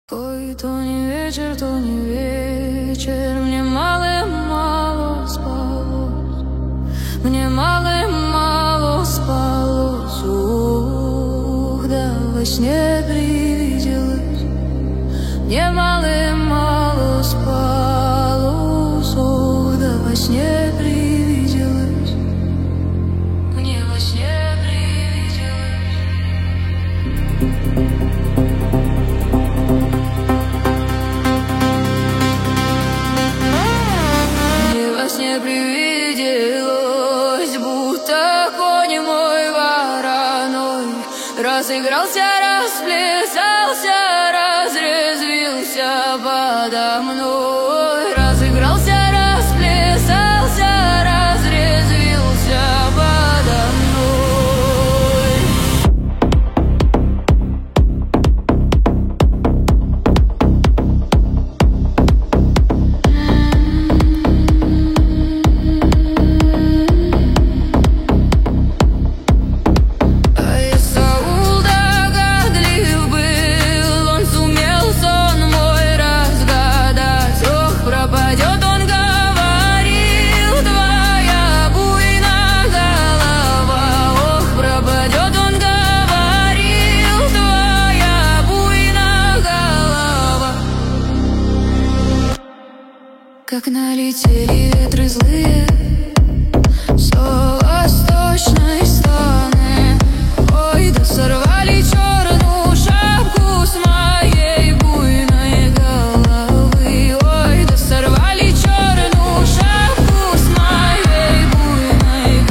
Ой, то не вечер, мне мало спалось, мне мало спалось, ух, да во сне привиделось, мне мало спалось, ух, да во сне привиделось, мне во сне привиделось. Мне привиделось, будто конь мой вороной разыгрался, расплясался, разрезвился подо мной. Разыгрался, расплясался, разрезвился подо мной. Как налетели ветры злые с восточной стороны, ой, да сорвали черную шапку с моей буйной головы, ой, да сорвали черную шапку с моей буйной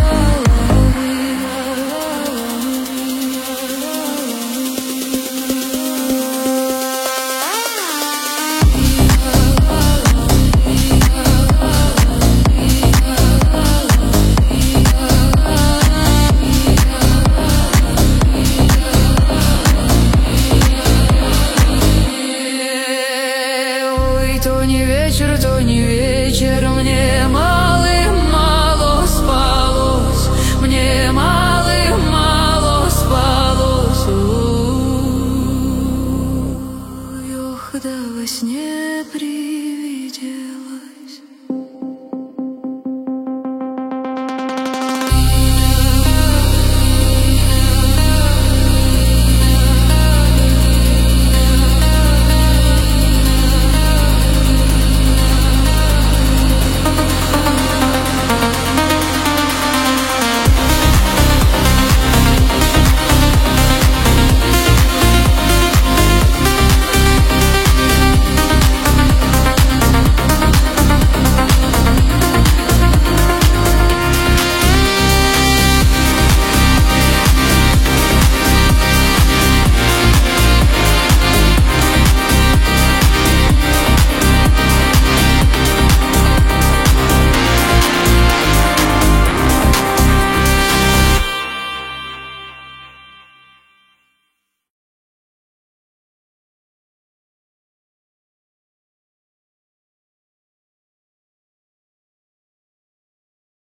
То не вечер, мне мало спалось, мне мало спалось, ох, да во сне